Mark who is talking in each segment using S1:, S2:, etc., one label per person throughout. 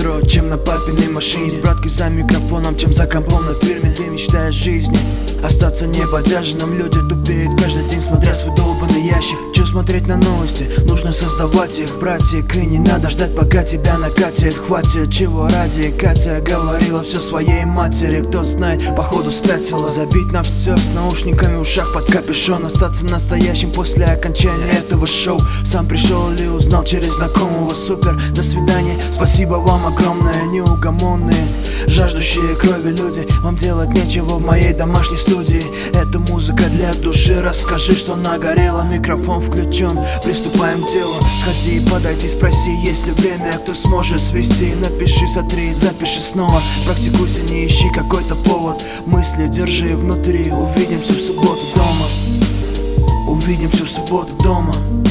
S1: метро, чем на папиной машине. С браткой за микрофоном, чем за компом на фирме. Ты мечтаешь жизни остаться небодяженным. Люди тупеют каждый день, смотря свой долбанный ящик. Чё смотреть на новости? Нужно создавать их, братик. И не надо ждать, пока тебя накатит. Хватит, чего ради. Катя говорила все своей матери. Кто знает, походу спятила. Забить на все с наушниками в ушах под капюшон. Остаться настоящим после окончания этого шоу. Сам пришел или узнал через знакомого. Супер, до свидания, спасибо вам огромное. Неугомонные, жаждущие крови люди. Вам делать нечего в моей домашней студии. Это музыка для души. Расскажи, что нагорело, микрофон включен. Приступаем к делу. Сходи, подойди, спроси, есть ли время. Кто сможет свести, напиши, сотри, запиши снова. Практикуйся, не ищи какой-то повод. Мысли держи внутри. Увидимся в субботу дома. Увидимся в субботу дома.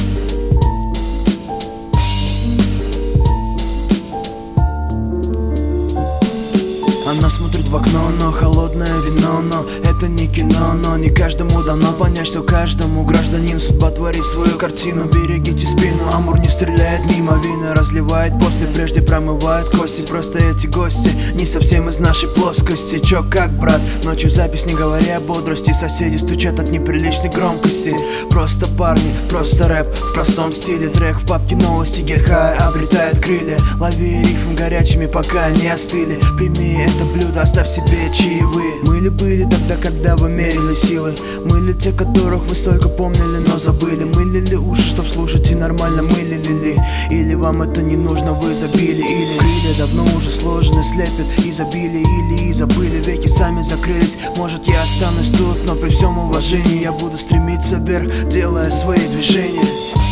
S1: Она смотрит в окно, но холодное вино. Но это не кино, но не каждому дано понять, что каждому гражданину судьба творит свою картину. Берегите спину, амур не стреляет мимо. Вина разливает после, прежде промывает кости. Просто эти гости не совсем из нашей плоскости. Чё как, брат? Ночью запись, не говоря о бодрости. Соседи стучат от неприличной громкости. Просто парни, просто рэп в простом стиле. Трек в папке новости, get high обретает крылья. Лови рифм горячими, пока не остыли. Прими это блюдо, оставь себе чаевые. Мы ли были тогда, когда вы мерили силы? Мы ли те, которых вы столько помнили, но забыли? Мы ли уши, чтоб слушать и нормально мылили? Или вам это не нужно, вы забили? Или крылья давно уже сложены, слепят и забили. Или и забыли, веки сами закрылись. Может, я останусь тут, но при всем уважении я буду стремиться вверх, делая свои движения.